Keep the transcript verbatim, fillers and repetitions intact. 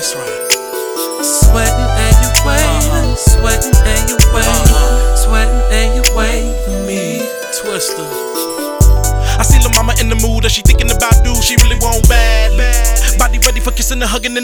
That's right. Sweating and you waiting, uh-huh. Sweating and you waiting, uh-huh. Sweating and you waiting for me. Twister. I see lil' mama in the mood that she thinking about dude she really want bad. bad. Body ready for kissing and hugging in the